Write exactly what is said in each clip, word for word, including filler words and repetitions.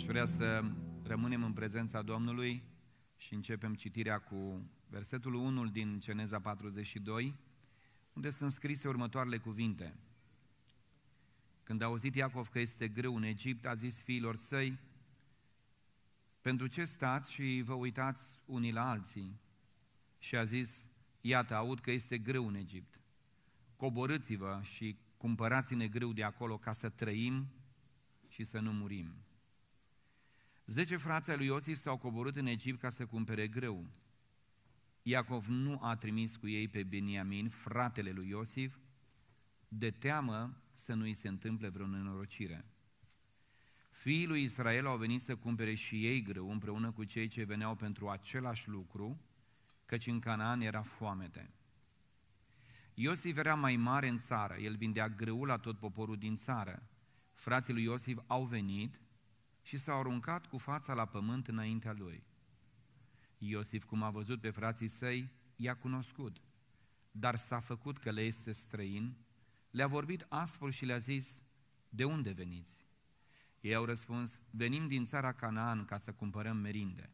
Aș vrea să rămânem în prezența Domnului și începem citirea cu versetul unu din Geneza patruzeci și doi, unde sunt scrise următoarele cuvinte. Când a auzit Iacov că este greu în Egipt, a zis fiilor săi: pentru ce stați și vă uitați unii la alții? Și a zis: iată, aud că este greu în Egipt. Coborâți-vă și cumpărați-ne grâu de acolo ca să trăim și să nu murim. Zece frați ai lui Iosif s-au coborât în Egipt ca să cumpere grâu. Iacov nu a trimis cu ei pe Beniamin, fratele lui Iosif, de teamă să nu îi se întâmple vreo nenorocire. Fiii lui Israel au venit să cumpere și ei grâu împreună cu cei ce veneau pentru același lucru, căci în Canaan era foamete. Iosif era mai mare în țară, el vindea grâul la tot poporul din țară. Frații lui Iosif au venit și s-au aruncat cu fața la pământ înaintea lui. Iosif, cum a văzut pe frații săi, i-a cunoscut, dar s-a făcut că le este străin, le-a vorbit aspru și le-a zis: de unde veniți? Ei au răspuns: venim din țara Canaan ca să cumpărăm merinde.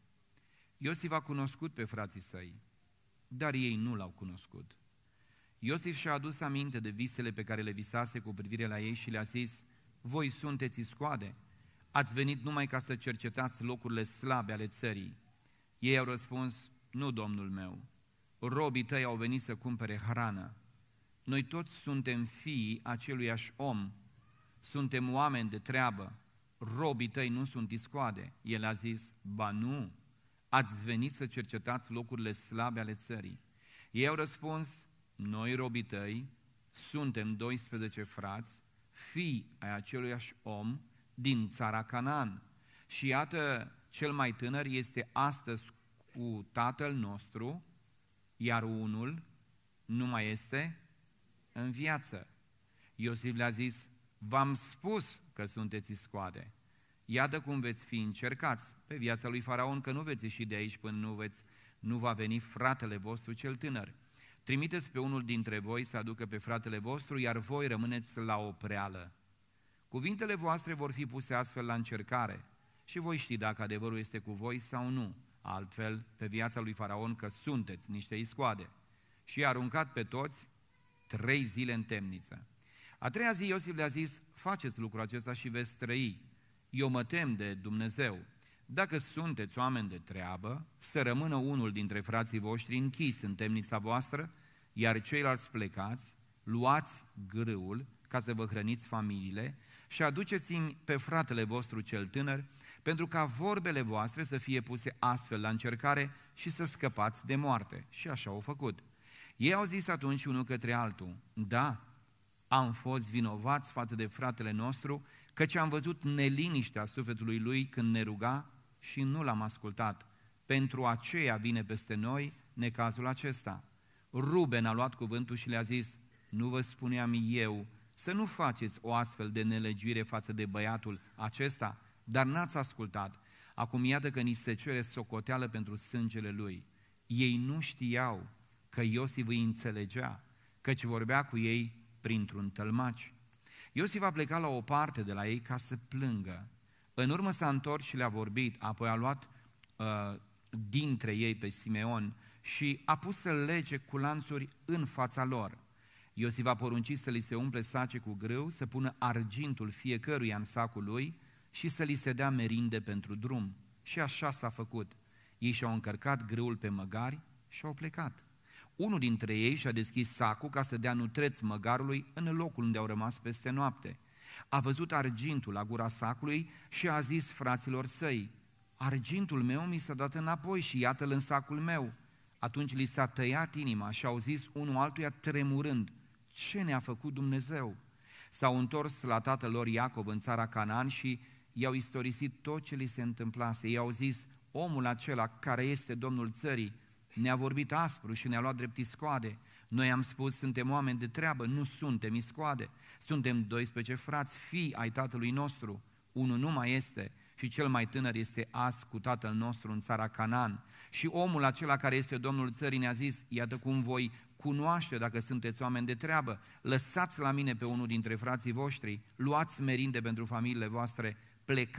Iosif a cunoscut pe frații săi, dar ei nu l-au cunoscut. Iosif și-a adus aminte de visele pe care le visase cu privire la ei și le-a zis: voi sunteți iscoade, ați venit numai ca să cercetați locurile slabe ale țării. Ei au răspuns: nu, domnul meu, robii tăi au venit să cumpere hrană. Noi toți suntem fiii aceluiași om, suntem oameni de treabă, robii tăi nu sunt iscoade. El a zis: ba nu, ați venit să cercetați locurile slabe ale țării. Ei au răspuns: noi, robii tăi, suntem doisprezece frați, fii ai aceluiași om din țara Canaan. Și iată, cel mai tânăr este astăzi cu tatăl nostru, iar unul nu mai este în viață. Iosif le-a zis: v-am spus că sunteți iscoade. Iată cum veți fi încercați pe viața lui Faraon, că nu veți ieși de aici până nu, veți, nu va veni fratele vostru cel tânăr. Trimiteți pe unul dintre voi să aducă pe fratele vostru, iar voi rămâneți la o preală. Cuvintele voastre vor fi puse astfel la încercare și voi ști dacă adevărul este cu voi sau nu, altfel pe viața lui Faraon că sunteți niște iscoade. Și i-a aruncat pe toți trei zile în temniță. A treia zi Iosif le-a zis: faceți lucrul acesta și veți trăi. Eu mă tem de Dumnezeu. Dacă sunteți oameni de treabă, să rămână unul dintre frații voștri închis în temnița voastră, iar ceilalți plecați, luați grâul ca să vă hrăniți familiile și aduceți-mi pe fratele vostru cel tânăr, pentru ca vorbele voastre să fie puse astfel la încercare și să scăpați de moarte. Și așa au făcut. Ei au zis atunci unul către altul: da, am fost vinovați față de fratele nostru, căci am văzut neliniștea sufletului lui când ne ruga și nu l-am ascultat. Pentru aceea vine peste noi necazul acesta. Ruben a luat cuvântul și le-a zis: nu vă spuneam eu să nu faceți o astfel de nelegiuire față de băiatul acesta? Dar n-ați ascultat. Acum iată că ni se cere socoteală pentru sângele lui. Ei nu știau că Iosif îi înțelegea, căci vorbea cu ei printr-un tălmaci. Iosif a plecat la o parte de la ei ca să plângă. În urmă s-a întors și le-a vorbit, apoi a luat uh, dintre ei pe Simeon și a pus să-l lege cu lanțuri în fața lor. Iosif a poruncit să li se umple sace cu grâu, să pună argintul fiecăruia în sacul lui și să li se dea merinde pentru drum. Și așa s-a făcut. Ei și-au încărcat grâul pe măgari și au plecat. Unul dintre ei și-a deschis sacul ca să dea nutreț măgarului în locul unde au rămas peste noapte. A văzut argintul la gura sacului și a zis fraților săi: argintul meu mi s-a dat înapoi și iată-l în sacul meu. Atunci li s-a tăiat inima și au zis unul altuia tremurând: ce ne-a făcut Dumnezeu? S-au întors la tatăl lor Iacov în țara Canaan și i-au istorisit tot ce li se întâmplase. Ei au zis: omul acela care este domnul țării ne-a vorbit aspru și ne-a luat drept iscoade. Noi am spus: suntem oameni de treabă, nu suntem iscoade. Suntem doisprezece frați, fii ai tatălui nostru. Unul nu mai este și cel mai tânăr este azi cu tatăl nostru în țara Canaan. Și omul acela care este domnul țării ne-a zis: iată cum voi cunoaște dacă sunteți oameni de treabă. Lăsați la mine pe unul dintre frații voștri, luați merinde pentru familiile voastre, plecați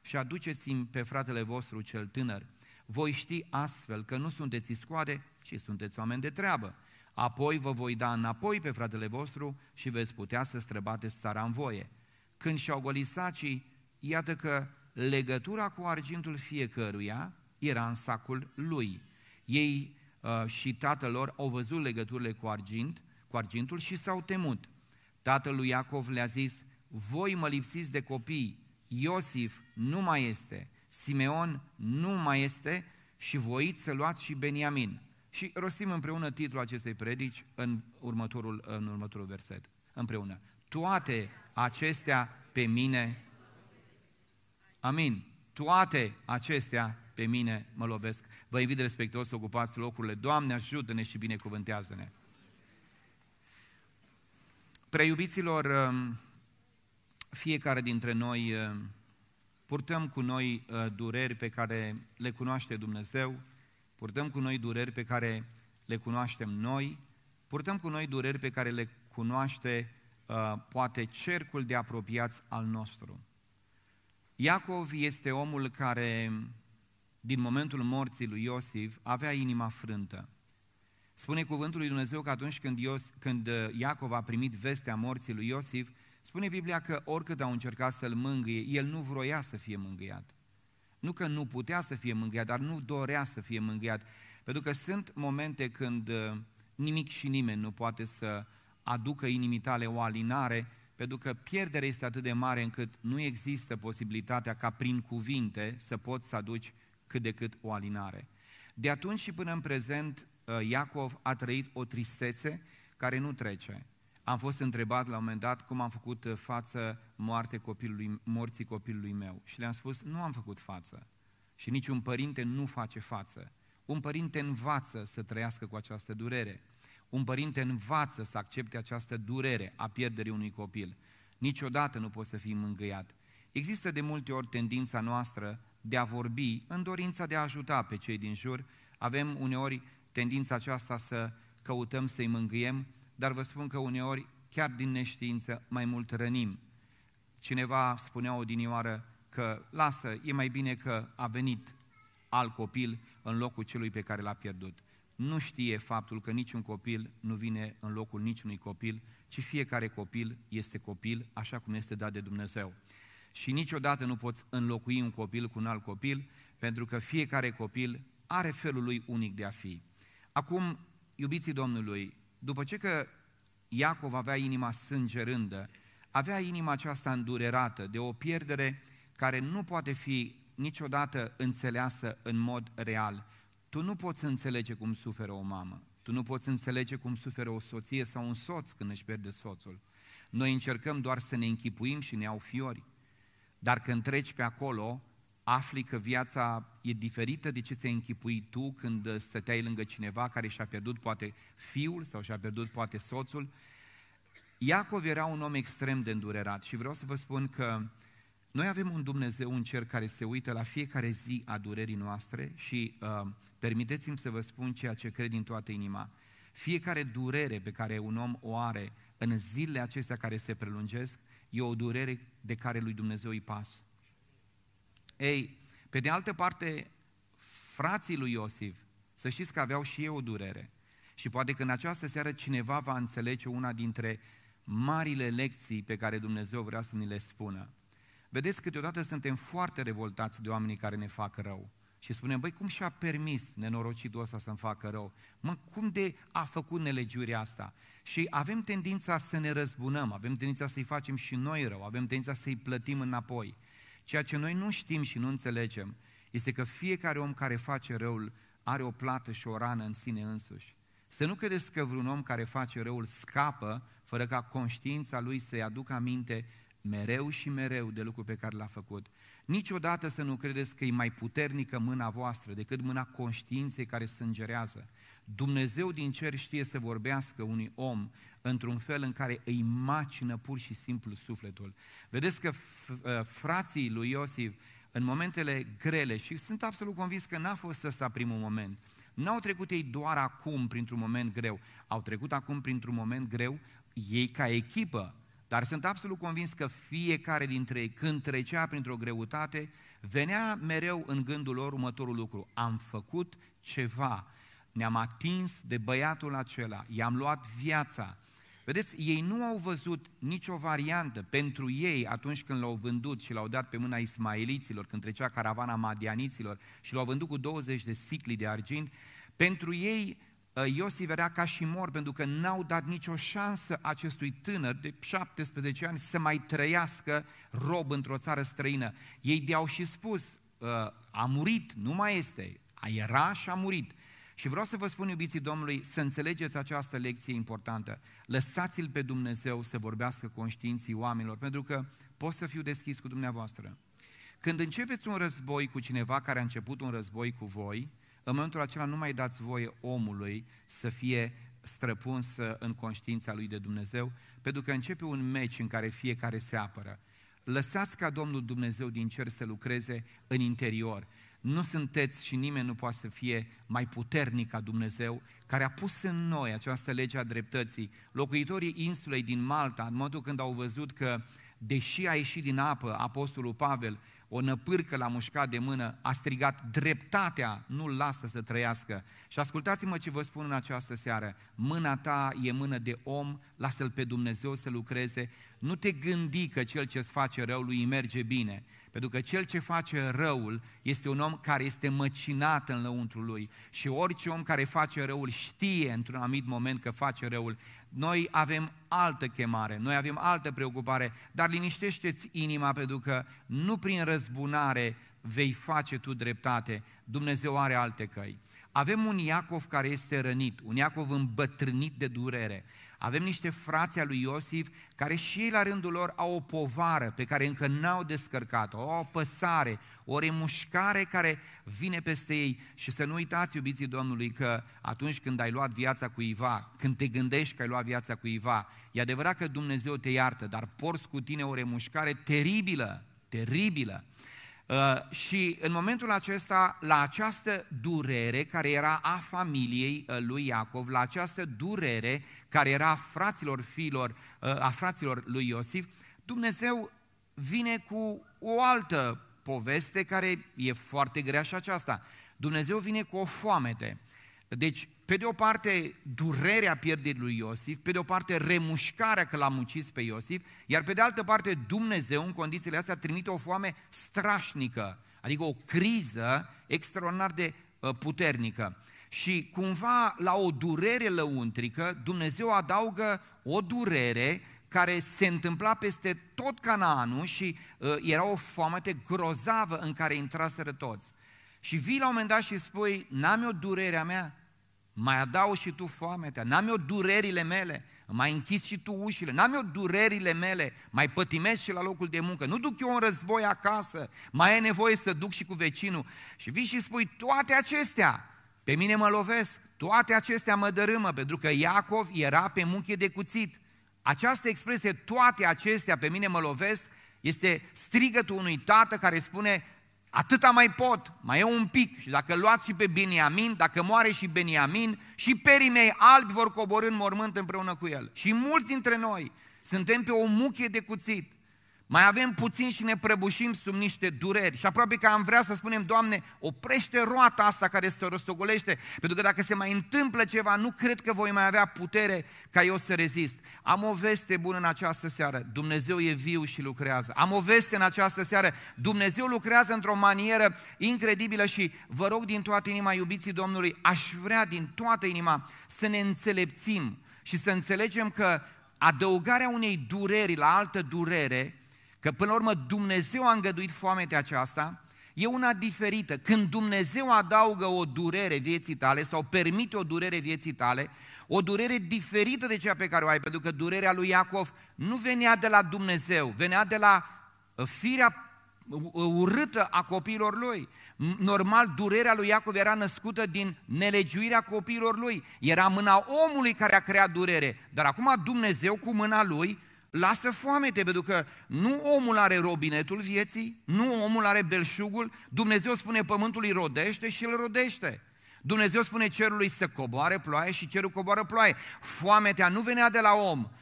și aduceți-mi pe fratele vostru cel tânăr. Voi ști astfel că nu sunteți iscoade, ci sunteți oameni de treabă. Apoi vă voi da înapoi pe fratele vostru și veți putea să străbateți țara în voie. Când și-au golit sacii, iată că legătura cu argintul fiecăruia era în sacul lui. Ei uh, și tatăl lor au văzut legăturile cu argint, cu argintul și s-au temut. Tatăl lui Iacov le-a zis: voi mă lipsiți de copii, Iosif nu mai este, Simeon nu mai este și voiți să luați și Beniamin. Și rostim împreună titlul acestei predici în următorul, în următorul verset. Împreună. Toate acestea pe mine, amin, toate acestea pe mine mă lovesc. Vă invit respectuos să ocupați locurile. Doamne, ajută-ne și binecuvântează-ne. Preiubiților, fiecare dintre noi purtăm cu noi dureri pe care le cunoaște Dumnezeu, purtăm cu noi dureri pe care le cunoaștem noi, purtăm cu noi dureri pe care le cunoaște poate cercul de apropiați al nostru. Iacov este omul care, din momentul morții lui Iosif, avea inima frântă. Spune cuvântul lui Dumnezeu că atunci când, Ios, când Iacov a primit vestea morții lui Iosif, spune Biblia că oricât au încercat să-l mângâie, el nu vroia să fie mângâiat. Nu că nu putea să fie mângâiat, dar nu dorea să fie mângâiat. Pentru că sunt momente când nimic și nimeni nu poate să aducă inimii tale o alinare, pentru că pierderea este atât de mare încât nu există posibilitatea ca prin cuvinte să poți să aduci cât de cât o alinare. De atunci și până în prezent, Iacov a trăit o tristețe care nu trece. Am fost întrebat la un moment dat cum am făcut față moarte copilului, morții copilului meu. Și le-am spus, nu am făcut față. Și niciun părinte nu face față. Un părinte învață să trăiască cu această durere. Un părinte învață să accepte această durere a pierderii unui copil. Niciodată nu poți să fii mângâiat. Există de multe ori tendința noastră de a vorbi în dorința de a ajuta pe cei din jur. Avem uneori tendința aceasta să căutăm să-i mângâiem, dar vă spun că uneori, chiar din neștiință, mai mult rănim. Cineva spunea odinioară că lasă, e mai bine că a venit alt copil în locul celui pe care l-a pierdut. Nu știe faptul că niciun copil nu vine în locul niciunui copil, ci fiecare copil este copil, așa cum este dat de Dumnezeu. Și niciodată nu poți înlocui un copil cu un alt copil, pentru că fiecare copil are felul lui unic de a fi. Acum, iubiții Domnului, după ce că Iacov avea inima sângerândă, avea inima aceasta îndurerată de o pierdere care nu poate fi niciodată înțeleasă în mod real. Tu nu poți înțelege cum suferă o mamă, tu nu poți înțelege cum suferă o soție sau un soț când își pierde soțul. Noi încercăm doar să ne închipuim și ne iau fiori, dar când treci pe acolo, afli că viața e diferită de ce ți-ai închipuit tu când stăteai lângă cineva care și-a pierdut poate fiul sau și-a pierdut poate soțul. Iacov era un om extrem de îndurerat și vreau să vă spun că noi avem un Dumnezeu în cer care se uită la fiecare zi a durerii noastre și uh, permiteți-mi să vă spun ceea ce cred din toată inima. Fiecare durere pe care un om o are în zilele acestea care se prelungesc e o durere de care lui Dumnezeu îi pasă. Ei, pe de altă parte, frații lui Iosif, să știți că aveau și ei o durere. Și poate că în această seară cineva va înțelege una dintre marile lecții pe care Dumnezeu vrea să ni le spună. Vedeți, câteodată suntem foarte revoltați de oamenii care ne fac rău. Și spunem, băi, cum și-a permis nenorocitul ăsta să-mi facă rău? Mă, cum de a făcut nelegiuria asta? Și avem tendința să ne răzbunăm, avem tendința să-i facem și noi rău, avem tendința să-i plătim înapoi. Ceea ce noi nu știm și nu înțelegem este că fiecare om care face răul are o plată și o rană în sine însuși. Să nu credeți că vreun om care face răul scapă fără ca conștiința lui să-i aducă aminte mereu și mereu de lucruri pe care l-a făcut. Niciodată să nu credeți că e mai puternică mâna voastră decât mâna conștiinței care sângerează. Dumnezeu din cer știe să vorbească unui om într-un fel în care îi macină pur și simplu sufletul. Vedeți că frații lui Iosif, în momentele grele, și sunt absolut convins că n-a fost ăsta primul moment, n-au trecut ei doar acum printr-un moment greu, au trecut acum printr-un moment greu, ei ca echipă, Dar sunt absolut convins că fiecare dintre ei, când trecea printr-o greutate, venea mereu în gândul lor următorul lucru: am făcut ceva, ne-am atins de băiatul acela, i-am luat viața. Vedeți, ei nu au văzut nicio variantă. Pentru ei, atunci când l-au vândut și l-au dat pe mâna ismaeliților, când trecea caravana madianiților și l-au vândut cu douăzeci de sicli de argint, pentru ei Iosif era ca și mor, pentru că n-au dat nicio șansă acestui tânăr de șaptesprezece ani să mai trăiască rob într-o țară străină. Ei de-au și spus, a murit, nu mai este, era și a murit. Și vreau să vă spun, iubiții Domnului, să înțelegeți această lecție importantă. Lăsați-L pe Dumnezeu să vorbească conștiinții oamenilor, pentru că pot să fiu deschis cu dumneavoastră. Când începeți un război cu cineva care a început un război cu voi, în momentul acela nu mai dați voie omului să fie străpuns în conștiința lui de Dumnezeu, pentru că începe un meci în care fiecare se apără. Lăsați ca Domnul Dumnezeu din cer să lucreze în interior. Nu sunteți și nimeni nu poate să fie mai puternic ca Dumnezeu, care a pus în noi această lege a dreptății. Locuitorii insulei din Malta, în momentul când au văzut că, deși a ieșit din apă apostolul Pavel, o năpârcă l-a mușcat de mână, a strigat: dreptatea nu-l lasă să trăiască. Și ascultați-mă ce vă spun în această seară: mâna ta e mână de om, lasă-L pe Dumnezeu să lucreze. Nu te gândi că cel ce-ți face rău lui îi merge bine, pentru că cel ce face răul este un om care este măcinat în lăuntrul lui și orice om care face răul știe într-un anumit moment că face răul. Noi avem altă chemare, noi avem altă preocupare, dar liniștește-ți inima, pentru că nu prin răzbunare vei face tu dreptate, Dumnezeu are alte căi. Avem un Iacov care este rănit, un Iacov îmbătrânit de durere. Avem niște frați al lui Iosif care și ei la rândul lor au o povară pe care încă n-au descărcat-o, o apăsare, o remușcare care vine peste ei. Și să nu uitați, iubiții Domnului, că atunci când ai luat viața cuiva, când te gândești că ai luat viața cuiva, e adevărat că Dumnezeu te iartă, dar porți cu tine o remușcare teribilă, teribilă. Uh, și în momentul acesta, la această durere care era a familiei uh, lui Iacov, la această durere care era a fraților fiilor, uh, a fraților lui Iosif, Dumnezeu vine cu o altă poveste care e foarte grea și aceasta. Dumnezeu vine cu o foamete. Deci, pe de o parte, durerea pierderii lui Iosif, pe de o parte, remușcarea că l-a ucis pe Iosif, iar pe de altă parte, Dumnezeu, în condițiile astea, trimite o foame strașnică, adică o criză extraordinar de puternică. Și cumva, la o durere lăuntrică, Dumnezeu adaugă o durere care se întâmpla peste tot Canaanul și uh, era o foamete grozavă în care intraseră toți. Și vii la un moment dat și spui: n-am eu durerea mea? Mai adaugi și tu foametea? N-am eu durerile mele? Mai închizi și tu ușile? N-am eu durerile mele? Mai pătimesc și la locul de muncă? Nu duc eu un război acasă? Mai e nevoie să duc și cu vecinul? Și vii și spui: toate acestea pe mine mă lovesc, toate acestea mă dărâmă, pentru că Iacov era pe muchie de cuțit. Această expresie, toate acestea pe mine mă lovesc, este strigătul unui tată care spune: atâta mai pot, mai e un pic. Și dacă luați și pe Beniamin, dacă moare și Beniamin, și perii mei albi vor coborî în mormânt împreună cu el. Și mulți dintre noi suntem pe o muchie de cuțit. Mai avem puțin și ne prăbușim sub niște dureri. Și aproape că am vrea să spunem: Doamne, oprește roata asta care se rostogolește, pentru că dacă se mai întâmplă ceva, nu cred că voi mai avea putere ca eu să rezist. Am o veste bună în această seară: Dumnezeu e viu și lucrează. Am o veste în această seară: Dumnezeu lucrează într-o manieră incredibilă. Și vă rog din toată inima, iubiții Domnului, aș vrea din toată inima să ne înțelepțim și să înțelegem că adăugarea unei dureri la altă durere, că până la urmă Dumnezeu a îngăduit foametea aceasta, e una diferită. Când Dumnezeu adaugă o durere vieții tale sau permite o durere vieții tale, o durere diferită de cea pe care o ai, pentru că durerea lui Iacov nu venea de la Dumnezeu, venea de la firea urâtă a copiilor lui. Normal, durerea lui Iacov era născută din nelegiuirea copiilor lui. Era mâna omului care a creat durere, dar acum Dumnezeu cu mâna lui lasă foamete, pentru că nu omul are robinetul vieții, nu omul are belșugul. Dumnezeu spune pământului: rodește, și îl rodește. Dumnezeu spune cerului să coboare ploaie și cerul coboară ploaie. Foametea nu venea de la om,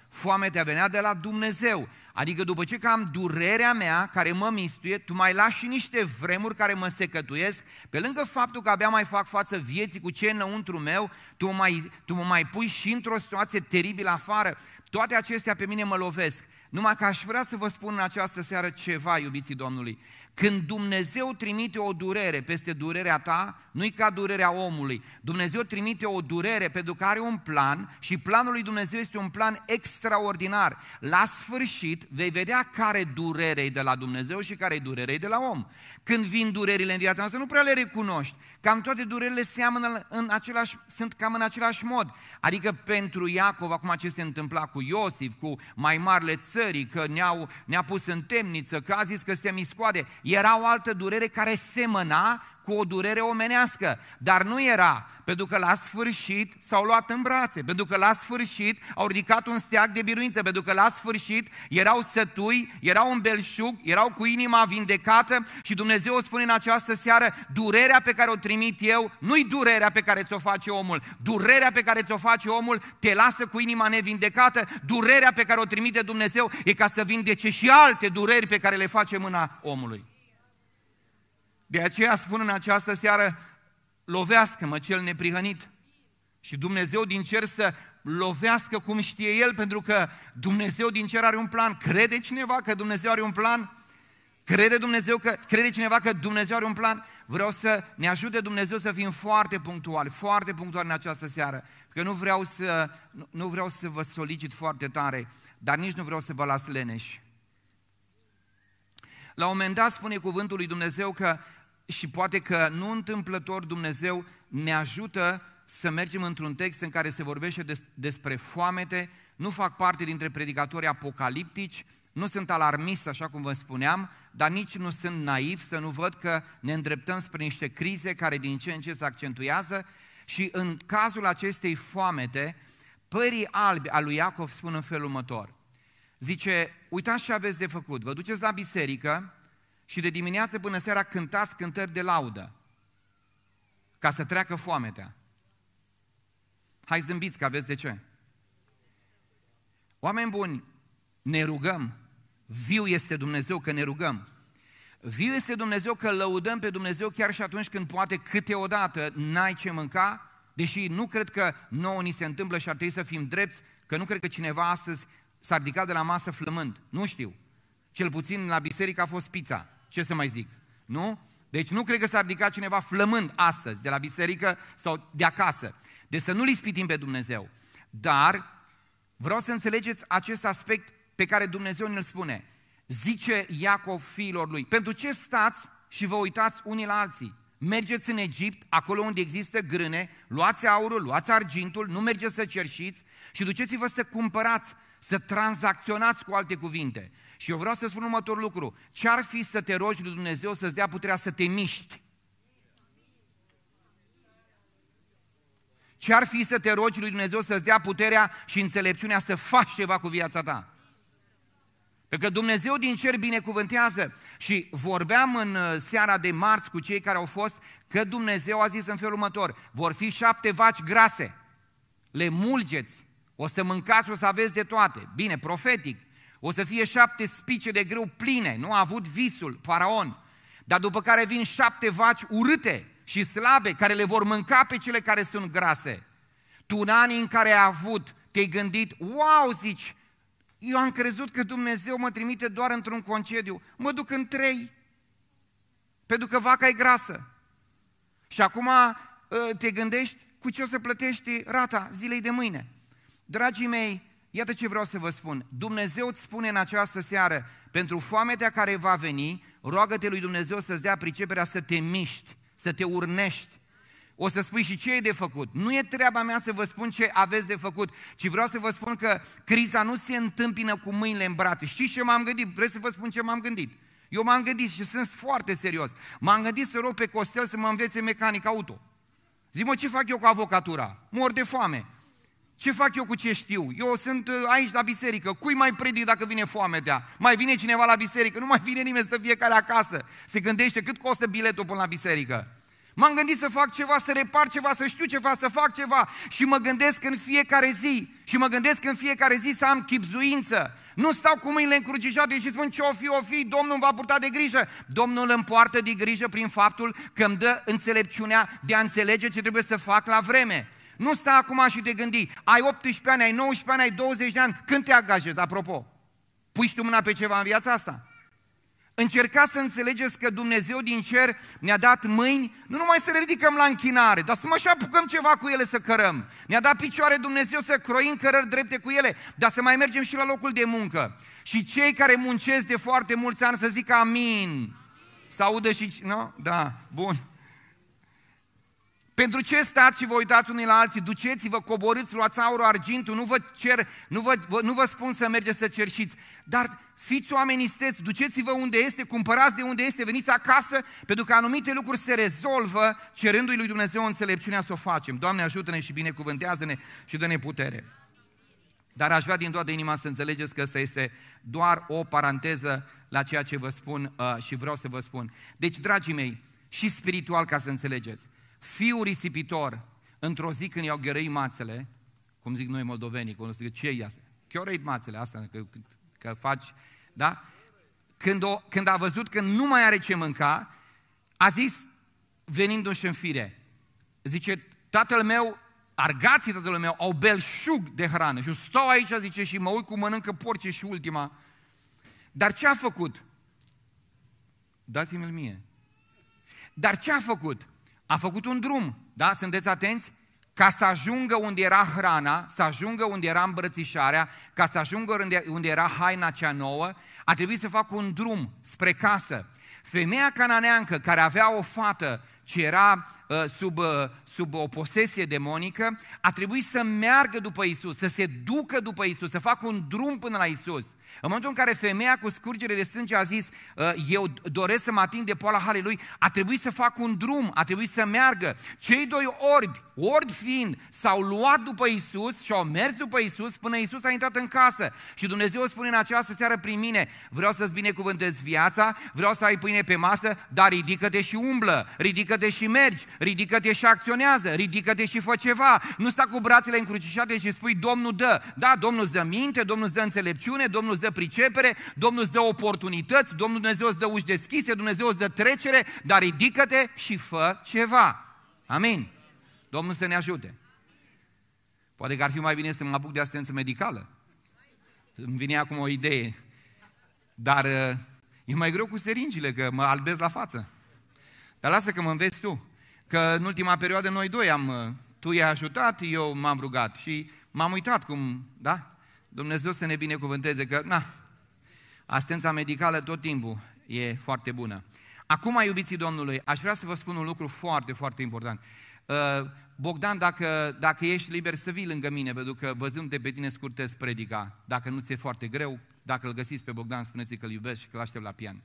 Foametea venea de la Dumnezeu. Adică după ce că am durerea mea care mă mistuie, tu mai lași și niște vremuri care mă secătuiesc, pe lângă faptul că abia mai fac față vieții cu ce e înăuntru meu, tu mă mai, tu mă mai pui și într-o situație teribilă afară. Toate acestea pe mine mă lovesc. Numai că aș vrea să vă spun în această seară ceva, iubiții Domnului. Când Dumnezeu trimite o durere peste durerea ta, nu-i ca durerea omului. Dumnezeu trimite o durere pentru că are un plan și planul lui Dumnezeu este un plan extraordinar. La sfârșit vei vedea care durere e de la Dumnezeu și care durere e de la om. Când vin durerile în viața noastră, nu prea le recunoști. Cam toate durerile seamănă în același, sunt cam în același mod. Adică pentru Iacov, acum ce se întâmpla cu Iosif, cu mai marile țării, că ne-au, ne-a pus în temniță, că a zis că se miscoade, era o altă durere care semăna cu o durere omenească, dar nu era, pentru că la sfârșit s-au luat în brațe, pentru că la sfârșit au ridicat un steag de biruință, pentru că la sfârșit erau sătui, erau în belșug, erau cu inima vindecată și Dumnezeu o spune în această seară, durerea pe care o trimit eu, nu-i durerea pe care ți-o face omul, durerea pe care ți-o face omul te lasă cu inima nevindecată, durerea pe care o trimite Dumnezeu e ca să vindece și alte dureri pe care le face mâna omului. De aceea spun în această seară, lovească-mă cel neprihănit. Și Dumnezeu din cer să lovească cum știe El, pentru că Dumnezeu din cer are un plan. Crede cineva că Dumnezeu are un plan? Crede, Dumnezeu că, crede cineva că Dumnezeu are un plan? Vreau să ne ajute Dumnezeu să fim foarte punctuali, foarte punctuali în această seară. Că nu vreau să, nu vreau să vă solicit foarte tare, dar nici nu vreau să vă las leneși. La un moment dat spune cuvântul lui Dumnezeu că, și poate că nu întâmplător Dumnezeu ne ajută să mergem într-un text în care se vorbește des, despre foamete. Nu fac parte dintre predicatori apocaliptici, nu sunt alarmist, așa cum vă spuneam, dar nici nu sunt naiv să nu văd că ne îndreptăm spre niște crize care din ce în ce se accentuează și în cazul acestei foamete, pării albi al lui Iacov spun în felul următor. Zice, uitați ce aveți de făcut, vă duceți la biserică și de dimineață până seara cântați cântări de laudă ca să treacă foametea. Hai zâmbiți că aveți de ce. Oameni buni, ne rugăm, viu este Dumnezeu că ne rugăm. Viu este Dumnezeu că lăudăm pe Dumnezeu chiar și atunci când poate câteodată n-ai ce mânca, deși nu cred că nouă ni se întâmplă și ar trebui să fim drepți, că nu cred că cineva astăzi s-a ridicat de la masă flămând. Nu știu. Cel puțin la biserică a fost pizza. Ce să mai zic? Nu? Deci nu cred că s-a ridicat cineva flămând astăzi de la biserică sau de acasă. Deci să nu-L ispitim pe Dumnezeu. Dar vreau să înțelegeți acest aspect pe care Dumnezeu ne-l spune. Zice Iacov fiilor lui, pentru ce stați și vă uitați unii la alții? Mergeți în Egipt, acolo unde există grâne, luați aurul, luați argintul, nu mergeți să cerșiți și duceți-vă să cumpărați, să tranzacționați, cu alte cuvinte. Și eu vreau să spun următorul lucru. Ce-ar fi să te rogi lui Dumnezeu să-ți dea puterea să te miști? Ce-ar fi să te rogi lui Dumnezeu să-ți dea puterea și înțelepciunea să faci ceva cu viața ta? Pentru că Dumnezeu din cer binecuvântează. Și vorbeam în seara de marți cu cei care au fost că Dumnezeu a zis în felul următor: vor fi șapte vaci grase, le mulgeți, o să mâncați, o să aveți de toate. Bine, profetic. O să fie șapte spice de grâu pline, nu a avut visul, faraon. Dar după care vin șapte vaci urâte și slabe, care le vor mânca pe cele care sunt grase. Tu în anii în care ai avut, te-ai gândit, wow, zici, eu am crezut că Dumnezeu mă trimite doar într-un concediu, mă duc în trei, pentru că vaca e grasă. Și acum te gândești cu ce o să plătești rata zilei de mâine. Dragii mei, iată ce vreau să vă spun. Dumnezeu îți spune în această seară, pentru foametea care va veni, roagă-te lui Dumnezeu să-ți dea priceperea să te miști, să te urnești. O să spui și ce e de făcut. Nu e treaba mea să vă spun ce aveți de făcut, ci vreau să vă spun că criza nu se întâmpină cu mâinile în brațe. Știți ce m-am gândit? Vreau să vă spun ce m-am gândit. Eu m-am gândit și sunt foarte serios. M-am gândit să rog pe Costel să mă învețe mecanic auto. Zic, mă, ce fac eu cu avocatura? Mor de foame. Ce fac eu cu ce știu? Eu sunt aici la biserică. Cui mai predic dacă vine foametea? Mai vine cineva la biserică? Nu mai vine nimeni, să fiecare acasă. Se gândește cât costă biletul până la biserică. M-am gândit să fac ceva, să repar ceva, să știu ceva, să fac ceva. Și mă gândesc în fiecare zi. Și mă gândesc în fiecare zi să am chibzuință. Nu stau cu mâinile încrucișate și spun ce o fi, o fi, Domnul îmi va purta de grijă. Domnul îmi poartă de grijă prin faptul că îmi dă înțelepciunea de a înțelege ce trebuie să fac la vreme. Nu sta acum și te gândi, ai optsprezece ani, ai nouăsprezece ani, ai douăzeci de ani, când te angajezi, apropo? Pui și tu mâna pe ceva în viața asta? Încercați să înțelegeți că Dumnezeu din cer ne-a dat mâini, nu numai să le ridicăm la închinare, dar să mă și apucăm ceva cu ele să cărăm. Ne-a dat picioare Dumnezeu să croim cărări drepte cu ele, dar să mai mergem și la locul de muncă. Și cei care muncesc de foarte mulți ani să zică amin. Să audă și... Nu? Da, bun. Pentru ce stați și vă uitați unii la alții? Duceți-vă, coborâți, luați aurul, argintul, nu vă cer, nu vă, nu vă spun să mergeți să cerșiți, dar fiți oameni isteți, duceți-vă unde este, cumpărați de unde este, veniți acasă, pentru că anumite lucruri se rezolvă cerându-i lui Dumnezeu înțelepciunea să o facem. Doamne, ajută-ne și binecuvântează-ne și dă-ne putere. Dar aș vrea din toată inima să înțelegeți că ăsta este doar o paranteză la ceea ce vă spun uh, și vreau să vă spun. Deci, dragii mei, și spiritual ca să înțelegeți, fiul risipitor, într-o zi când i-au ghărăit mațele, cum zic noi moldovenii, când o să zic, ce e asta? Chiorăit mațele, asta, că, că faci, da? Când, o, când a văzut că nu mai are ce mânca, a zis, venindu-și în fire, zice, tatăl meu, argații tatălui meu, au belșug de hrană și eu stau aici, zice, și mă uit cum mănâncă porci și ultima. Dar ce a făcut? Dați-mi-l mie. Dar ce a făcut? A făcut un drum, da? Sunteți atenți? Ca să ajungă unde era hrana, să ajungă unde era îmbrățișarea, ca să ajungă unde, unde era haina cea nouă, a trebuit să facă un drum spre casă. Femeia cananeancă care avea o fată ce era uh, sub, uh, sub o posesie demonică, a trebuit să meargă după Iisus, să se ducă după Iisus, să facă un drum până la Iisus. În momentul în care femeia cu scurgere de sânge a zis, eu doresc să mă ating de poala halei lui, a trebuit să facă un drum, a trebuit să meargă. Cei doi orbi, orbi fiind, s-au luat după Iisus și au mers după Iisus până Iisus a intrat în casă. Și Dumnezeu spune în această seară prin mine, vreau să-ți binecuvântez viața, vreau să ai pâine pe masă, dar ridică-te și umblă, ridică-te și mergi, ridică-te și acționează, ridică-te și fă ceva. Nu sta cu brațele încrucișate și spui, Domnul dă. Da, Domnul îți dă minte, Domnul îți dă înțelepciune, Domnul îți dă pricepere, Domnul îți dă oportunități, Domnul Dumnezeu îți dă uși deschise, Dumnezeu îți dă trecere, dar ridică-te și fă ceva. Amin. Domnul să ne ajute. Poate că ar fi mai bine să mă apuc de asistență medicală. Îmi vine acum o idee. Dar e mai greu cu seringile, că mă albez la față. Dar lasă că mă înveți tu. Că în ultima perioadă noi doi am, tu i-ai ajutat, eu m-am rugat și m-am uitat cum, da? Dumnezeu să ne binecuvânteze că, na, asistența medicală tot timpul e foarte bună. Acum, iubiții Domnului, aș vrea să vă spun un lucru foarte, foarte important. Bogdan, dacă, dacă ești liber să vii lângă mine, pentru că văzându-te pe tine scurtez predica, dacă nu ți-e foarte greu, dacă îl găsiți pe Bogdan, spuneți că îl iubesc și că îl aștept la pian.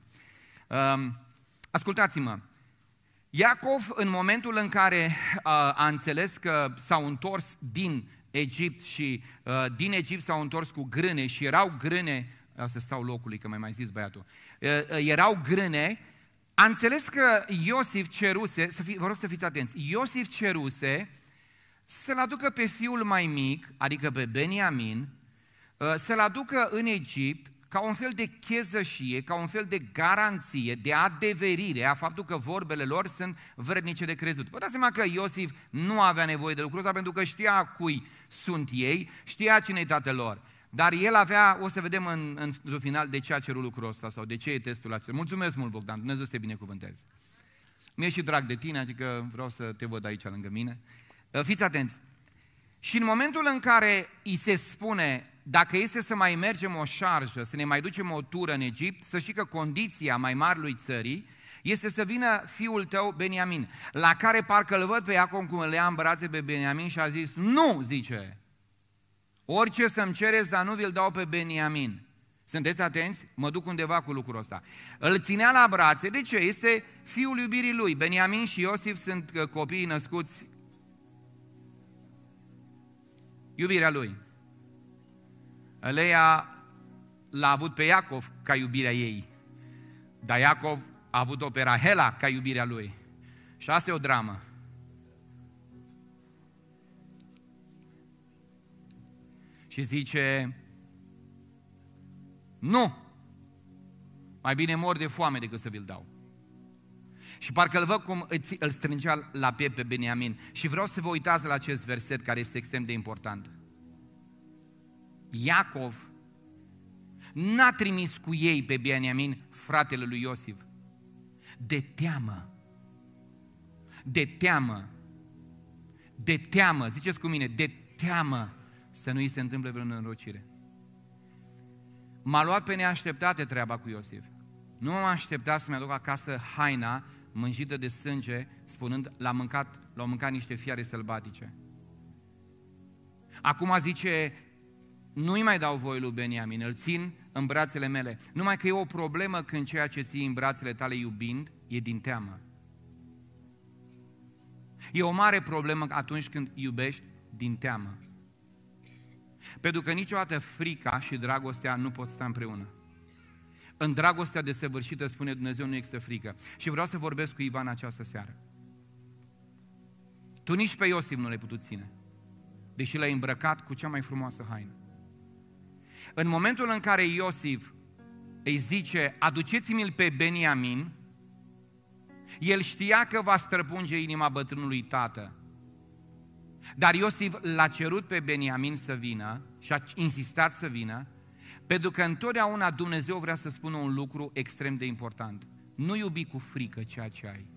Ascultați-mă, Iacov, în momentul în care a înțeles că s-au întors din Egipt și uh, din Egipt s-au întors cu grâne și erau grâne, să stau locului că mai mai zis băiatul, uh, erau grâne, a înțeles că Iosif ceruse, să fi, vă rog să fiți atenți, Iosif ceruse să-l aducă pe fiul mai mic, adică pe Beniamin, uh, să-l aducă în Egipt ca un fel de chezășie, ca un fel de garanție, de adeverire a faptul că vorbele lor sunt vrednice de crezut. Vă dați seama că Iosif nu avea nevoie de lucrul ăsta pentru că știa cui sunt ei, știa cine-i tatăl lor. Dar el avea, o să vedem în, în, în final de ce a cerut lucrul ăsta sau de ce e testul acesta. Mulțumesc mult, Bogdan, Dumnezeu să te binecuvânteze. Mi-e și drag de tine, adică vreau să te văd aici lângă mine. Fiți atenți. Și în momentul în care îi se spune, dacă este să mai mergem o șarjă, să ne mai ducem o tură în Egipt, să știi că condiția mai marelui țării este să vină fiul tău Beniamin, la care parcă îl văd pe Iacov cum îl ia în brațe pe Beniamin și a zis, nu, zice, orice să-mi cereți, dar nu vi-l dau pe Beniamin. Sunteți atenți? Mă duc undeva cu lucrul ăsta. Îl ținea la brațe, de ce? Este fiul iubirii lui. Beniamin și Iosif sunt copiii născuți iubirea lui. Leia l-a avut pe Iacov ca iubirea ei, dar Iacov a avut-o pe Rahela ca iubirea lui. Și asta e o dramă. Și zice, nu, mai bine mor de foame decât să vi-l dau. Și parcă îl văd cum îl strângea la piept pe Beniamin. Și vreau să vă uitați la acest verset care este extrem de important. Iacov n-a trimis cu ei pe Beniamin, fratele lui Iosif, de teamă. De teamă. De teamă, ziceți cu mine, de teamă să nu îi se întâmple vreo nenorocire. M-a luat pe neașteptate treaba cu Iosif. Nu m-am așteptat să-mi aduc acasă haina mânjită de sânge, spunând, l-a mâncat, l-au mâncat niște fiare sălbatice. Acum zice, nu-i mai dau voie lui Beniamin, îl țin în brațele mele. Numai că e o problemă când ceea ce ții în brațele tale iubind e din teamă. E o mare problemă atunci când iubești din teamă. Pentru că niciodată frica și dragostea nu pot sta împreună. În dragostea desăvârșită, spune Dumnezeu, nu există frică. Și vreau să vorbesc cu Ivan această seară. Tu nici pe Iosif nu l-ai putut ține, deși l-ai îmbrăcat cu cea mai frumoasă haină. În momentul în care Iosif îi zice, aduceți-mi-l pe Beniamin, el știa că va străpunge inima bătrânului tată. Dar Iosif l-a cerut pe Beniamin să vină și a insistat să vină, pentru că întotdeauna Dumnezeu vrea să spună un lucru extrem de important. Nu iubi cu frică ceea ce ai.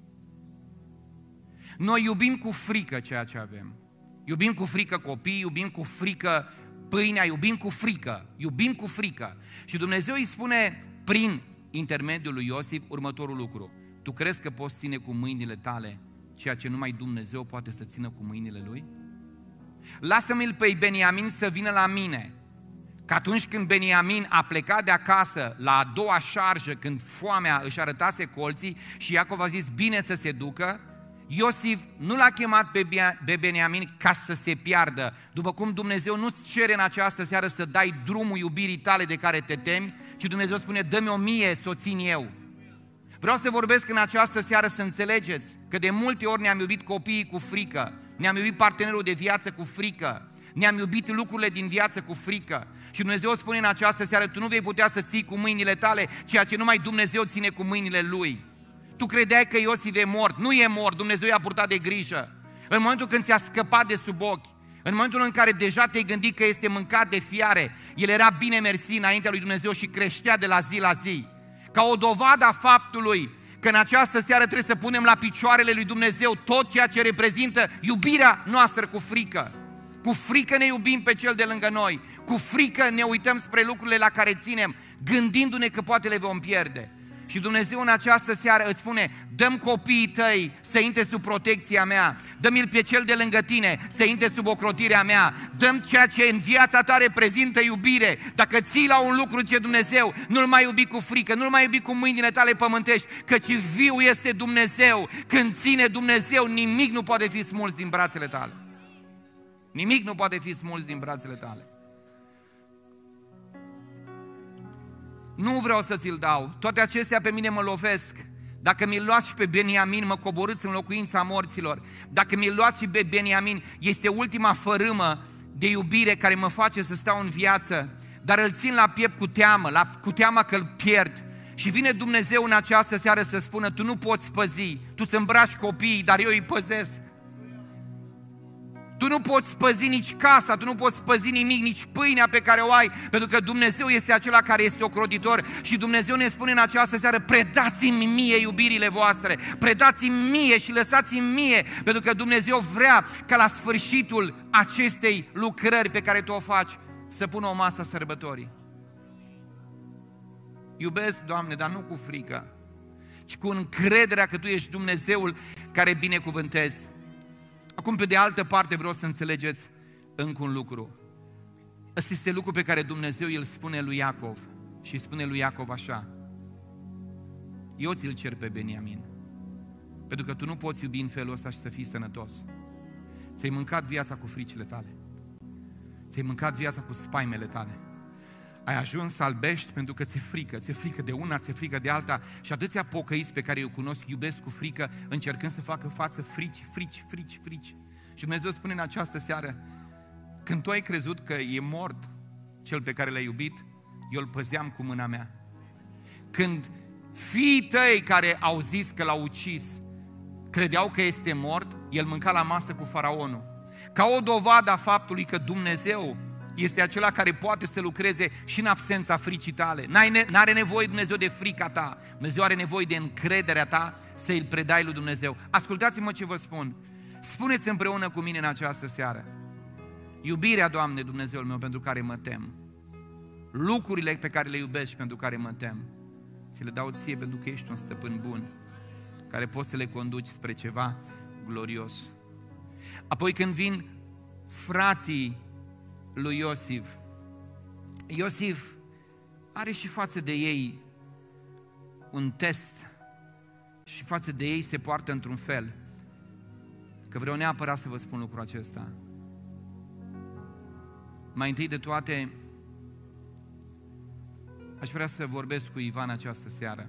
Noi iubim cu frică ceea ce avem. Iubim cu frică copii, iubim cu frică pâinea, iubim cu frică, iubim cu frică. Și Dumnezeu îi spune prin intermediul lui Iosif următorul lucru. Tu crezi că poți ține cu mâinile tale ceea ce numai Dumnezeu poate să țină cu mâinile Lui? Lasă-mi-l pe Beniamin să vină la mine. Că atunci când Beniamin a plecat de acasă la a doua șarjă, când foamea își arătase colții și Iacov a zis bine să se ducă, Iosif nu l-a chemat pe Beniamin ca să se piardă. După cum Dumnezeu nu-ți cere în această seară să dai drumul iubirii tale de care te temi, ci Dumnezeu spune, dă-mi o mie să o țin eu. Vreau să vorbesc în această seară să înțelegeți că de multe ori ne-am iubit copiii cu frică, ne-am iubit partenerul de viață cu frică, ne-am iubit lucrurile din viață cu frică. Și Dumnezeu spune în această seară, tu nu vei putea să ții cu mâinile tale ceea ce numai Dumnezeu ține cu mâinile Lui. Tu credeai că Iosif e mort, nu e mort, Dumnezeu i-a purtat de grijă. În momentul când ți-a scăpat de sub ochi, în momentul în care deja te-ai gândit că este mâncat de fiare, el era bine mersi înaintea lui Dumnezeu și creștea de la zi la zi. Ca o dovadă a faptului că în această seară trebuie să punem la picioarele lui Dumnezeu tot ceea ce reprezintă iubirea noastră cu frică. Cu frică ne iubim pe cel de lângă noi, cu frică ne uităm spre lucrurile la care ținem, gândindu-ne că poate le vom pierde. Și Dumnezeu în această seară îți spune, dă-mi copiii tăi să intre sub protecția mea, dă-mi-l pe cel de lângă tine să intre sub ocrotirea mea, dă-mi ceea ce în viața ta reprezintă iubire. Dacă ții la un lucru, ce Dumnezeu, nu-l mai iubi cu frică, nu-l mai iubi cu mâinile tale pământești, căci viu este Dumnezeu. Când ține Dumnezeu, nimic nu poate fi smuls din brațele tale. Nimic nu poate fi smuls din brațele tale. Nu vreau să ți-l dau, toate acestea pe mine mă lovesc. Dacă mi-l luați și pe Beniamin, mă coborâți în locuința morților. Dacă mi-l luați și pe Beniamin, este ultima fărâmă de iubire care mă face să stau în viață. Dar îl țin la piept cu teamă, la, cu teama că îl pierd. Și vine Dumnezeu în această seară să spună, tu nu poți păzi, tu îți îmbraci copiii, dar eu îi păzesc. Tu nu poți păzi nici casa, tu nu poți păzi nimic, nici pâinea pe care o ai, pentru că Dumnezeu este acela care este ocrotitor și Dumnezeu ne spune în această seară, predați-mi mie iubirile voastre, predați-mi mie și lăsați-mi mie, pentru că Dumnezeu vrea ca la sfârșitul acestei lucrări pe care tu o faci, să pună o masă sărbătorii. Iubesc, Doamne, dar nu cu frică, ci cu încrederea că Tu ești Dumnezeul care binecuvântezi. Acum, pe de altă parte, vreau să înțelegeți încă un lucru. Ăsta este lucru pe care Dumnezeu îl spune lui Iacov și îi spune lui Iacov așa: eu ți-l cer pe Beniamin, pentru că tu nu poți iubi în felul ăsta și să fii sănătos. Ți-ai mâncat viața cu fricile tale, ți-ai mâncat viața cu spaimele tale. Ai ajuns să albești pentru că ți-e frică, ți-e frică de una, ți-e frică de alta și atâția pocăiți pe care eu cunosc iubesc cu frică, încercând să facă față frici, frici, frici, frici. Și Dumnezeu spune în această seară, când tu ai crezut că e mort cel pe care l-ai iubit, eu îl păzeam cu mâna mea. Când fiii tăi care au zis că l-au ucis, credeau că este mort, el mânca la masă cu faraonul. Ca o dovadă a faptului că Dumnezeu este acela care poate să lucreze și în absența fricii tale. N-are nevoie Dumnezeu de frica ta, Dumnezeu are nevoie de încrederea ta să îl predai lui Dumnezeu. Ascultați-mă ce vă spun. Spuneți împreună cu mine în această seară: iubirea, Doamne, Dumnezeul meu, pentru care mă tem, lucrurile pe care le iubesc și pentru care mă tem, ți le dau ție pentru că ești un stăpân bun, care poți să le conduci spre ceva glorios. Apoi când vin frații lui Iosif, Iosif are și față de ei un test și față de ei se poartă într-un fel, că vreau neapărat să vă spun lucrul acesta. Mai întâi de toate, aș vrea să vorbesc cu Ivan această seară.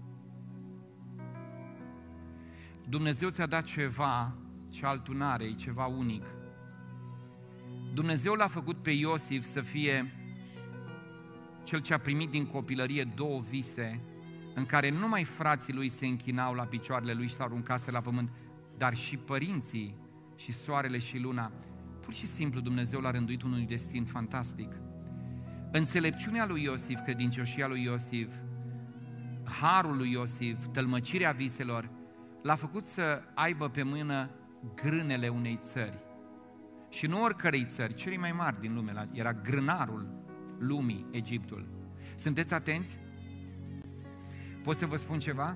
Dumnezeu ți-a dat ceva ce altul n-are, e ceva unic. Dumnezeu l-a făcut pe Iosif să fie cel ce a primit din copilărie două vise în care nu numai frații lui se închinau la picioarele lui și s-au aruncase la pământ, dar și părinții și soarele și luna. Pur și simplu Dumnezeu l-a rânduit unui destin fantastic. Înțelepciunea lui Iosif, credincioșia lui Iosif, harul lui Iosif, tălmăcirea viselor, l-a făcut să aibă pe mână grânele unei țări. Și nu oricărei țări, celei mai mari din lume, era grânarul lumii, Egiptul. Sunteți atenți? Pot să vă spun ceva?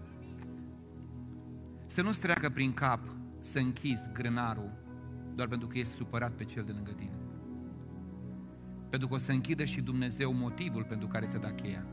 Să nu-ți treacă prin cap să închizi grânarul doar pentru că ești supărat pe cel de lângă tine. Pentru că o să închidă și Dumnezeu motivul pentru care ți-a dat cheia.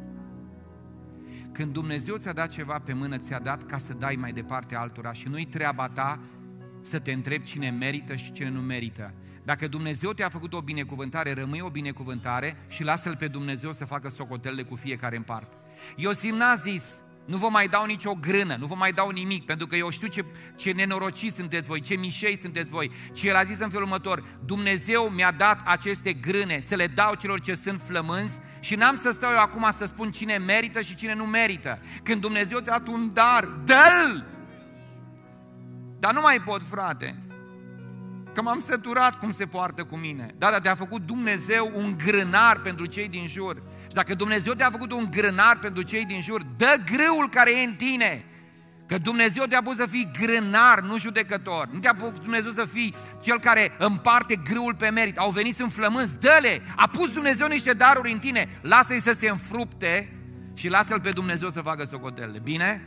Când Dumnezeu ți-a dat ceva pe mână, ți-a dat ca să dai mai departe altora și nu-i treaba ta să te întrebi cine merită și cine nu merită. Dacă Dumnezeu te-a făcut o binecuvântare, rămâi o binecuvântare și lasă-L pe Dumnezeu să facă socotelele cu fiecare în parte. Iosif n-a zis: nu vă mai dau nicio grână, nu vă mai dau nimic, pentru că eu știu ce, ce nenorociți sunteți voi, ce mișei sunteți voi. Ci el a zis în felul următor: Dumnezeu mi-a dat aceste grâne să le dau celor ce sunt flămânzi și n-am să stau eu acum să spun cine merită și cine nu merită. Când Dumnezeu ți-a dat un dar, dă-l! Dar nu mai pot, frate, că m-am săturat cum se poartă cu mine. Da, dar te-a făcut Dumnezeu un grânar pentru cei din jur. Și dacă Dumnezeu te-a făcut un grânar pentru cei din jur, dă grâul care e în tine. Că Dumnezeu te-a pus să fii grânar, nu judecător. Nu te-a pus Dumnezeu să fii cel care împarte grâul pe merit. Au venit în flămânzi, dă-le! A pus Dumnezeu niște daruri în tine. Lasă-i să se înfrupte și lasă-L pe Dumnezeu să facă socotelele. Bine?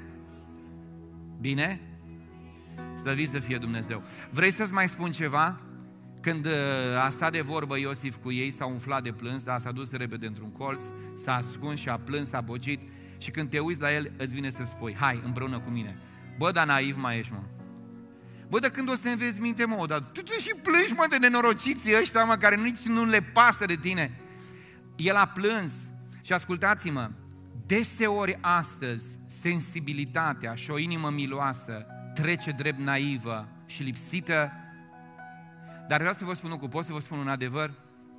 Bine? Slăvit să fie Dumnezeu. Vrei să-ți mai spun ceva? Când a stat de vorbă Iosif cu ei, s-a umflat de plâns, dar s-a dus repede într-un colț, s-a ascuns și a plâns, s-a bocit. Și când te uiți la el, îți vine să spui: hai, împreună cu mine. Bă, dar naiv mai ești, mă. Bă, dar când o să înveți minte, mă, dar tu te și plângi, mă, de nenorociții ăștia, mă, care nici nu le pasă de tine. El a plâns și ascultați-mă, deseori astăzi sensibilitatea și o inimă miloasă trece drept naivă și lipsită. Dar vreau să vă spun un lucru, pot să vă spun un adevăr?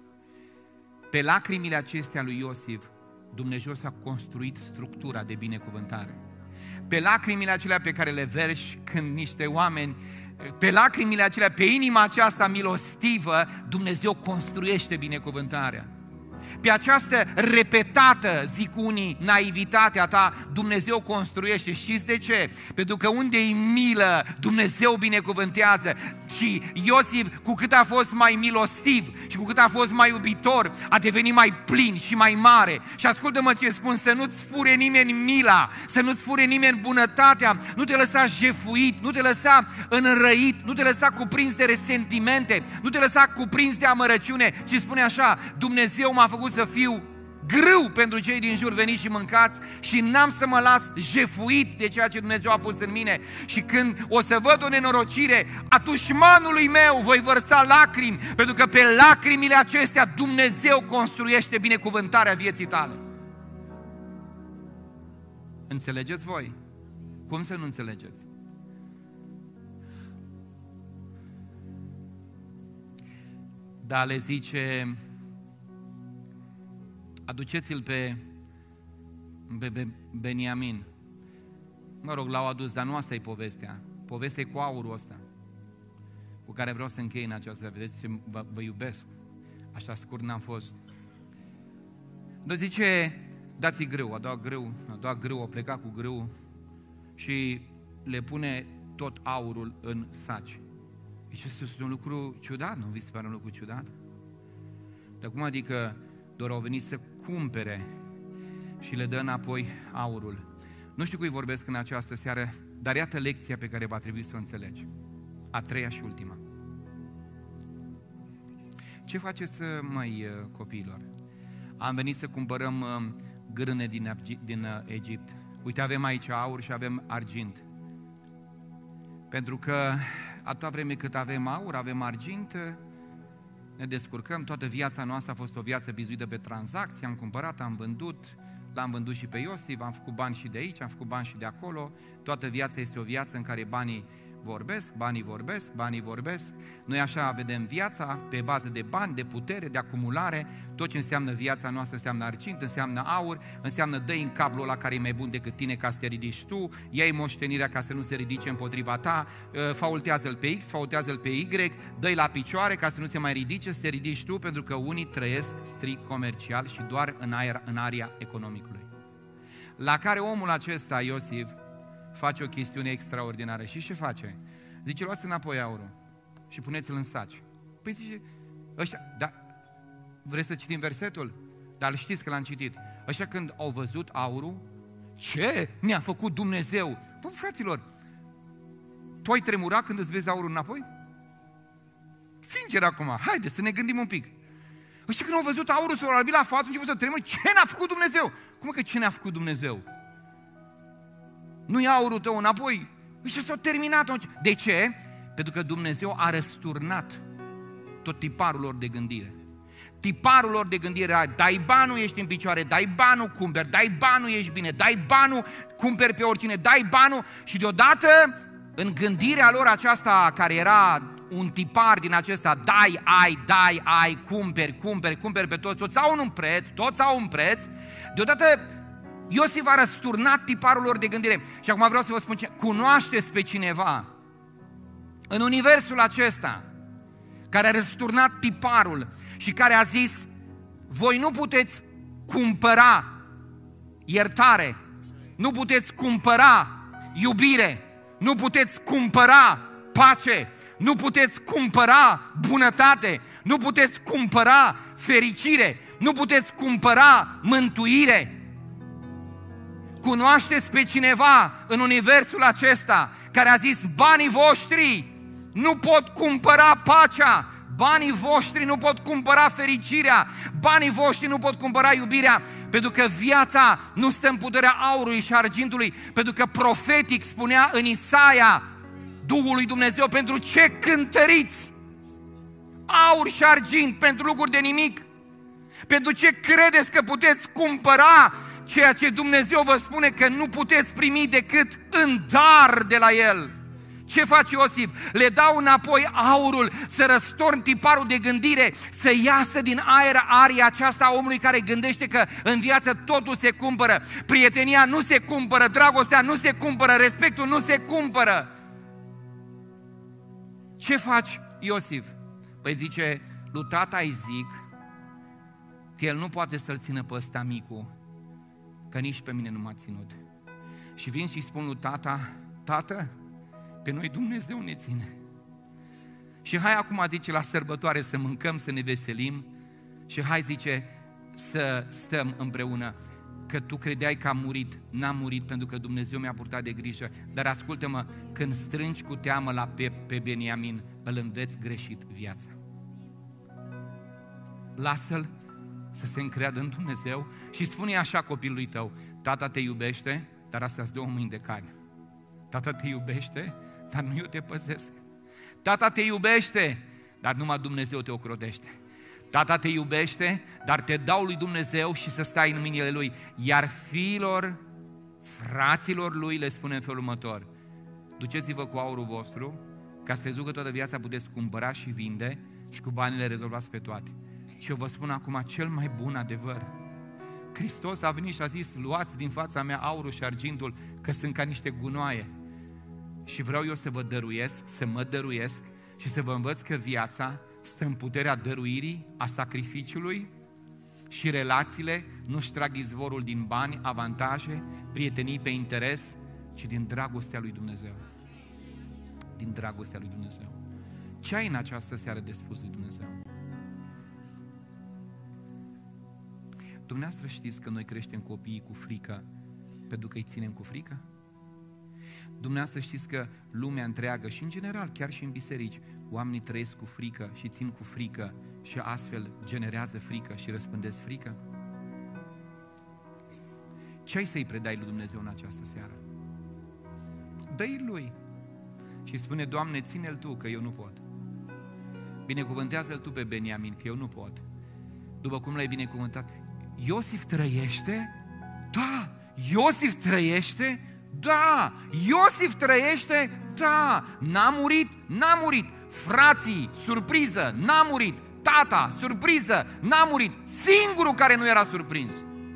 Pe lacrimile acestea lui Iosif, Dumnezeu s-a construit structura de binecuvântare. Pe lacrimile acelea pe care le verși când niște oameni, pe lacrimile acelea, pe inima aceasta milostivă, Dumnezeu construiește binecuvântarea. Pe această repetată, zic unii, naivitatea ta, Dumnezeu construiește. Știți de ce? Pentru că unde-i milă, Dumnezeu binecuvântează. Și Iosif, cu cât a fost mai milostiv și cu cât a fost mai iubitor, a devenit mai plin și mai mare. Și ascultă-mă ce spun, să nu-ți fure nimeni mila, să nu-ți fure nimeni bunătatea, nu te lăsa jefuit, nu te lăsa înrăit, nu te lăsa cuprins de resentimente, nu te lăsa cuprins de amărăciune, ci spune așa: Dumnezeu m-a făcut să fiu grâu pentru cei din jur, veniți și mâncați și n-am să mă las jefuit de ceea ce Dumnezeu a pus în mine. Și când o să văd o nenorocire, a dușmanului meu voi vărsa lacrimi, pentru că pe lacrimile acestea Dumnezeu construiește binecuvântarea vieții tale. Înțelegeți voi? Cum să nu înțelegeți? Dar le zice, aduceți-l pe, pe, pe Beniamin. Mă rog, l-au adus, dar nu asta e povestea. Povestea e cu aurul ăsta, cu care vreau să închei în această. Vedeți ce vă, vă iubesc. Așa scurt n-am fost. Dar zice, dați-i grâu, a dat grâu, a dat grâu, a plecat cu grâu și le pune tot aurul în saci. Deci este un lucru ciudat, nu vi se pare un lucru ciudat? Dar cum adică doar au venit să cumpere și le dă înapoi aurul? Nu știu cui vorbesc în această seară, dar iată lecția pe care va trebui să o înțelegi. A treia și ultima. Ce faceți, măi, copiilor? Am venit să cumpărăm grâne din, din Egipt. Uite, avem aici aur și avem argint. Pentru că atâta vreme cât avem aur, avem argint, ne descurcăm. Toată viața noastră a fost o viață bizuită pe tranzacții. Am cumpărat, am vândut, l-am vândut și pe Iosif, am făcut bani și de aici, am făcut bani și de acolo. Toată viața este o viață în care banii vorbesc, banii vorbesc, banii vorbesc. Noi așa vedem viața, pe bază de bani, de putere, de acumulare. Tot ce înseamnă viața noastră înseamnă argint, înseamnă aur, înseamnă dă-i în cablul ăla care e mai bun decât tine ca să te ridici tu, ia-i moștenirea ca să nu se ridice împotriva ta, faultează-l pe X, faultează-l pe Y, dă-i la picioare ca să nu se mai ridice, să te ridici tu, pentru că unii trăiesc strict comercial și doar în, aer, în aria economicului. La care omul acesta, Iosif, face o chestiune extraordinară. Și ce face? Zice, luați înapoi aurul și puneți-l în saci. Păi zice, ăștia, da, vreți să citim versetul? Dar știți că l-am citit. Ăștia când au văzut aurul, ce ne-a făcut Dumnezeu? Păi, fraților, tu ai tremurat când îți vezi aurul înapoi? Sincer acum, haide să ne gândim un pic. Ăștia când au văzut aurul, s-au albit la față, au început să tremure. Ce ne-a făcut Dumnezeu? Cum că ce ne-a făcut Dumnezeu? Nu ia aurul tău înapoi. Și s-a terminat. De ce? Pentru că Dumnezeu a răsturnat tot tiparul lor de gândire. Tiparul lor de gândire era, dai banul, ești în picioare, dai banul, cumperi, dai banul, ești bine, dai banul, cumperi pe oricine, dai banul. Și deodată, în gândirea lor aceasta, care era un tipar din acesta, dai, ai, dai, ai, cumperi, cumperi, cumperi pe toți, toți au un preț, toți au un preț, deodată Iosif a răsturnat tiparul lor de gândire. Și acum vreau să vă spun ce, cunoașteți pe cineva în universul acesta care a răsturnat tiparul și care a zis, voi nu puteți cumpăra iertare, nu puteți cumpăra iubire, nu puteți cumpăra pace, nu puteți cumpăra bunătate, nu puteți cumpăra fericire, nu puteți cumpăra mântuire. Cunoașteți pe cineva în universul acesta care a zis, banii voștri nu pot cumpăra pacea, banii voștri nu pot cumpăra fericirea, banii voștri nu pot cumpăra iubirea, pentru că viața nu stă în puterea aurului și argintului, pentru că profetic spunea în Isaia Duhul lui Dumnezeu, pentru ce cântăriți aur și argint pentru lucruri de nimic? Pentru ce credeți că puteți cumpăra ceea ce Dumnezeu vă spune că nu puteți primi decât în dar de la El? Ce face Iosif? Le dau înapoi aurul, să răstorn tiparul de gândire, să iasă din aer aria aceasta a omului care gândește că în viață totul se cumpără. Prietenia nu se cumpără, dragostea nu se cumpără, respectul nu se cumpără. Ce faci, Iosif? Păi zice, lui tata îi zic că el nu poate să-l țină pe ăsta micu, că nici pe mine nu m-a ținut. Și vin și spun lui tata, tată, pe noi Dumnezeu ne ține. Și hai acum, zice, la sărbătoare să mâncăm, să ne veselim și hai, zice, să stăm împreună. Că tu credeai că am murit, n-am murit pentru că Dumnezeu mi-a purtat de grijă. Dar ascultă-mă, când strângi cu teamă la pe, pe Beniamin, îl înveți greșit viața. Lasă-l să se încreadă în Dumnezeu și spune așa copilului tău: tata te iubește, dar astea sunt două mâini de carne. Tata te iubește, dar nu eu te păzesc. Tata te iubește, dar numai Dumnezeu te ocrotește. Tata te iubește, dar te dau lui Dumnezeu și să stai în mâinile Lui. Iar fiilor, fraților Lui le spune în felul următor: duceți-vă cu aurul vostru, ca să văzut că toată viața puteți cumpăra și vinde și cu banii le rezolvați pe toate. Și eu vă spun acum cel mai bun adevăr. Hristos a venit și a zis: luați din fața mea aurul și argintul, că sunt ca niște gunoaie. Și vreau eu să vă dăruiesc, să mă dăruiesc și să vă învăț că viața stă în puterea dăruirii, a sacrificiului, și relațiile nu-și trag izvorul din bani, avantaje, prietenii pe interes, ci din dragostea lui Dumnezeu. Din dragostea lui Dumnezeu. Ce ai în această seară de spus lui Dumnezeu? Dumneavoastră știți că noi creștem copiii cu frică pentru că îi ținem cu frică? Dumneavoastră știți că lumea întreagă și în general, chiar și în biserici, oamenii trăiesc cu frică și țin cu frică și astfel generează frică și răspândesc frică? Ce ai să-i predai lui Dumnezeu în această seară? Dă-i Lui și spune: Doamne, ține-L Tu, că eu nu pot. Binecuvântează-L Tu pe Beniamin, că eu nu pot. După cum l-ai binecuvântat. Iosif trăiește? Da! Iosif trăiește? Da! Iosif trăiește? Da! N-a murit? N-a murit! Frații, surpriză, n-a murit! Tata, surpriză, n-a murit! Singurul care nu era surprins.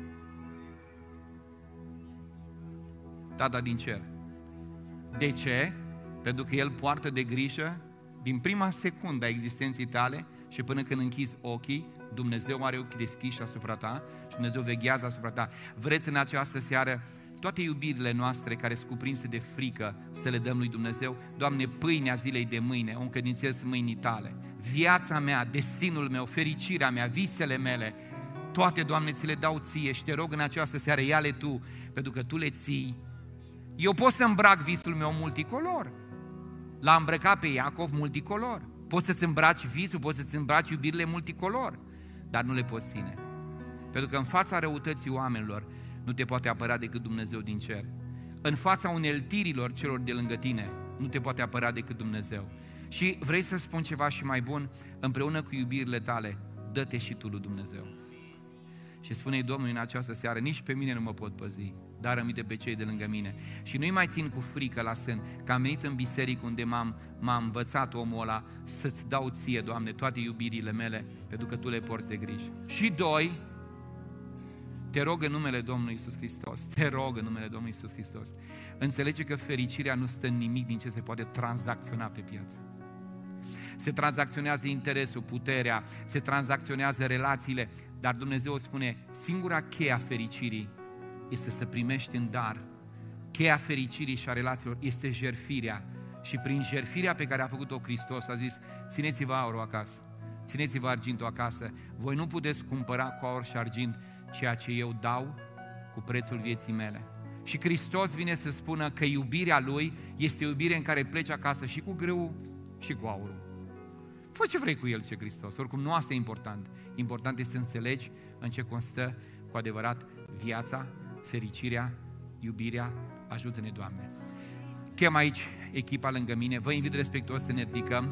Tata din cer. De ce? Pentru că El poartă de grijă din prima secundă a existenței tale și până când închizi ochii, Dumnezeu are ochii deschiși asupra ta și Dumnezeu veghează asupra ta. Vreți în această seară toate iubirile noastre care sunt cuprinse de frică să le dăm lui Dumnezeu? Doamne, pâinea zilei de mâine o încredințez mâinii Tale. Viața mea, destinul meu, fericirea mea, visele mele, toate, Doamne, ți le dau Ție și Te rog în această seară, ia-le Tu, pentru că Tu le ții. Eu pot să îmbrac visul meu multicolor. L-a îmbrăcat pe Iacov multicolor. Poți să-ți îmbraci visul, poți să-ți îmbraci iubirile multicolor, dar nu le poți ține. Pentru că în fața răutății oamenilor nu te poate apăra decât Dumnezeu din cer. În fața uneltirilor celor de lângă tine nu te poate apăra decât Dumnezeu. Și vrei să spun ceva și mai bun? Împreună cu iubirile tale, dă-te și tu lui Dumnezeu. Și spune-i Domnului în această seară: nici pe mine nu mă pot păzi, dar rămite pe cei de lângă mine. Și nu-i mai țin cu frică la sân, că am venit în biserică unde m-am, m-am învățat omul ăla să-ți dau Ție, Doamne, toate iubirile mele, pentru că Tu le porți de grijă. Și doi, te rog în numele Domnului Iisus Hristos, te rog în numele Domnului Iisus Hristos, înțelege că fericirea nu stă în nimic din ce se poate tranzacționa pe piață. Se tranzacționează interesul, puterea, se tranzacționează relațiile, dar Dumnezeu spune: singura cheie a fericirii este să primești în dar. Cheia fericirii și a relațiilor este jertfirea. Și prin jertfirea pe care a făcut-o Hristos a zis: țineți-vă aurul acasă, țineți-vă argintul acasă. Voi nu puteți cumpăra cu aur și argint ceea ce eu dau cu prețul vieții mele. Și Hristos vine să spună că iubirea Lui este iubire în care pleci acasă și cu grâu și cu aurul. Fă ce vrei cu El, ce Hristos. Oricum nu asta e important. Important este să înțelegi în ce constă cu adevărat viața, fericirea, iubirea. Ajută-ne, Doamne. Chem aici echipa lângă mine. Vă invit respectuos să ne ridicăm.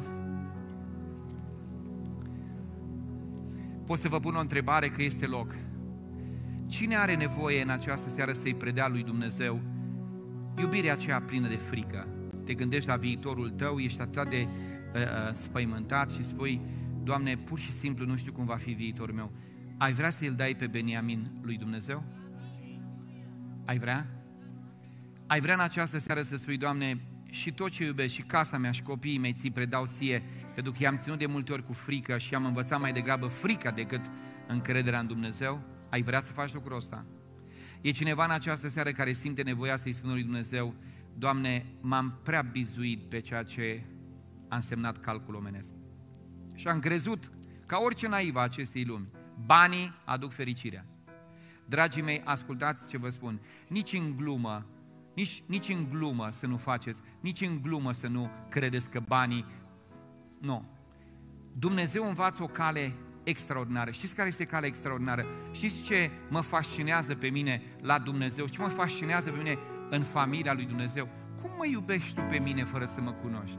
Pot să vă pun o întrebare, că este loc. Cine are nevoie în această seară să-i predea lui Dumnezeu iubirea aceea plină de frică? Te gândești la viitorul tău, ești atât de uh, spăimântat și spui: Doamne, pur și simplu nu știu cum va fi viitorul meu. Ai vrea să-l dai pe Beniamin lui Dumnezeu? Ai vrea? Ai vrea în această seară să spui: Doamne, și tot ce iubesc, și casa mea, și copiii mei ți predau Ție, pentru că i-am ținut de multe ori cu frică și am învățat mai degrabă frica decât încrederea în Dumnezeu? Ai vrea să faci lucrul ăsta? E cineva în această seară care simte nevoia să-i spună lui Dumnezeu: Doamne, m-am prea bizuit pe ceea ce a însemnat calcul omenesc. Și am crezut, ca orice naiv a acestei lumi, banii aduc fericirea. Dragii mei, ascultați ce vă spun. Nici în glumă, nici, nici în glumă să nu faceți, nici în glumă să nu credeți că banii... Nu. Dumnezeu învață o cale extraordinară. Știți care este calea extraordinară? Știți ce mă fascinează pe mine la Dumnezeu? Ce mă fascinează pe mine în familia lui Dumnezeu? Cum mă iubești tu pe mine fără să mă cunoști?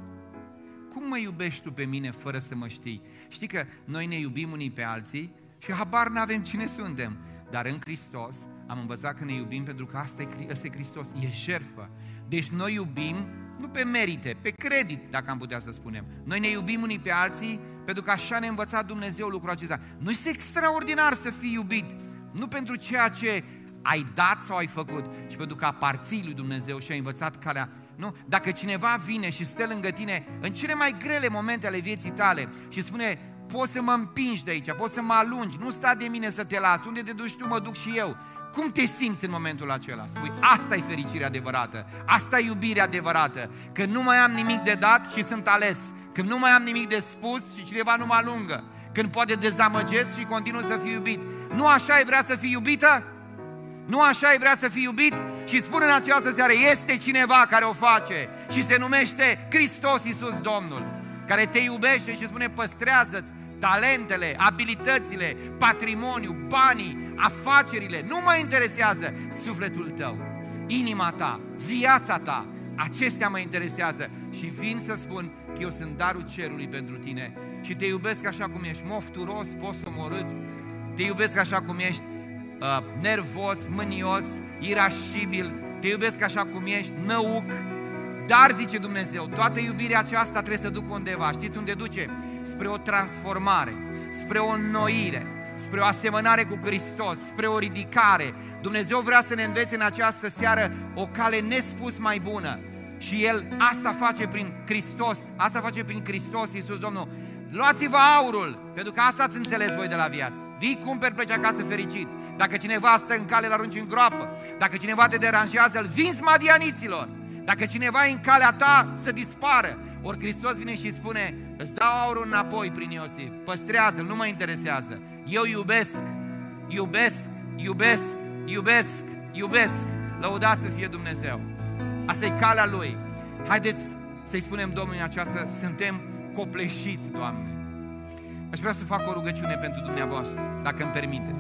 Cum mă iubești tu pe mine fără să mă știi? Știi că noi ne iubim unii pe alții și habar n-avem cine suntem. Dar în Hristos am învățat că ne iubim pentru că asta e, asta e Hristos, e jertfă. Deci noi iubim nu pe merite, pe credit, dacă am putea să spunem. Noi ne iubim unii pe alții pentru că așa ne-a învățat Dumnezeu lucrul acesta. Nu este extraordinar să fii iubit, nu pentru ceea ce ai dat sau ai făcut, ci pentru că aparții lui Dumnezeu și ai învățat calea. Nu? Dacă cineva vine și stă lângă tine în cele mai grele momente ale vieții tale și spune: poți să mă împingi de aici, poți să mă alungi, nu sta de mine să te las, unde te duci tu, mă duc și eu. Cum te simți în momentul acela? Spui: asta e fericirea adevărată, asta e iubirea adevărată, când nu mai am nimic de dat și sunt ales, când nu mai am nimic de spus și cineva nu mă alungă, când poate dezamăgesc și continuu să fiu iubit. Nu așa ai vrea să fii iubită? Nu așa ai vrea să fii iubit? Și spun în această seară: este cineva care o face și se numește Hristos Iisus Domnul, care te iubește și spune: păstrează-ți talentele, abilitățile, patrimoniu, banii, afacerile, nu mă interesează sufletul tău, inima ta, viața ta, acestea mă interesează și vin să spun că eu sunt darul cerului pentru tine și te iubesc așa cum ești, mofturos, posomorât, te iubesc așa cum ești, uh, nervos, mânios, irascibil, te iubesc așa cum ești, năuc, dar zice Dumnezeu, toată iubirea aceasta trebuie să ducă undeva, știți unde duce? Spre o transformare, spre o înnoire, spre o asemănare cu Hristos, spre o ridicare. Dumnezeu vrea să ne învețe în această seară o cale nespus mai bună și El asta face prin Hristos, asta face prin Hristos Iisus Domnul. Luați-vă aurul, pentru că asta ați înțeles voi de la viață. Vii, cumperi, pleci acasă fericit. Dacă cineva stă în cale, îl arunci în groapă. Dacă cineva te deranjează, îl vinzi madianiților. Dacă cineva e în calea ta, să dispară. Ori Hristos vine și spune: îți dau aurul înapoi prin Iosif, păstrează-l, nu mă interesează. Eu iubesc, iubesc, iubesc, iubesc, iubesc. Lăudați să fie Dumnezeu. Asta e calea Lui. Haideți să-i spunem Domnului în această: suntem copleșiți, Doamne. Aș vrea să fac o rugăciune pentru dumneavoastră, dacă îmi permiteți.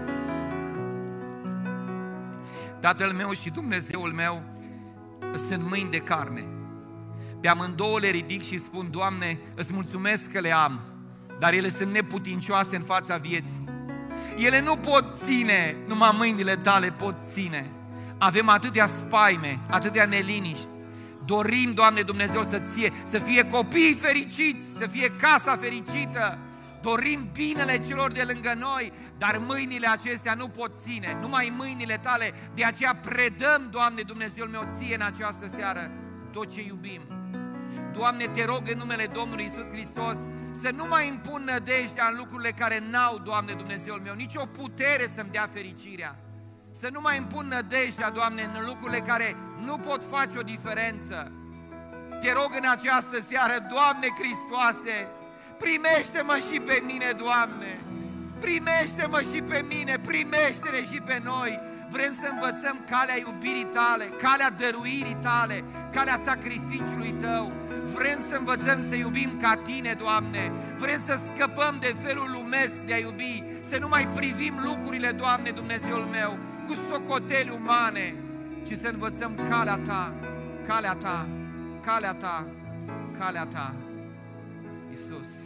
Tatăl meu și Dumnezeul meu sunt mâini de carne. Pe amândouă le ridic și spun: Doamne, îți mulțumesc că le am, dar ele sunt neputincioase în fața vieții. Ele nu pot ține, numai mâinile tale pot ține. Avem atâtea spaime, atâtea neliniști. Dorim, Doamne Dumnezeu, să, ție, să fie copiii fericiți, să fie casa fericită. Dorim binele celor de lângă noi, dar mâinile acestea nu pot ține, numai mâinile tale. De aceea predăm, Doamne Dumnezeul meu, ție în această seară tot ce iubim. Doamne, te rog în numele Domnului Iisus Hristos să nu mai impun nădejdea în lucrurile care n-au, Doamne Dumnezeul meu, nicio putere să-mi dea fericirea. Să nu mai impun nădejdea, Doamne, în lucrurile care nu pot face o diferență. Te rog în această seară, Doamne Hristoase, primește-mă și pe mine, Doamne! Primește-mă și pe mine, primește-ne și pe noi! Vrem să învățăm calea iubirii tale, calea dăruirii tale, calea sacrificiului tău. Vrem să învățăm să iubim ca tine, Doamne. Vrem să scăpăm de felul lumesc de a iubi, să nu mai privim lucrurile, Doamne Dumnezeul meu, cu socoteli umane, ci să învățăm calea ta, calea ta, calea ta, calea ta. Iisus.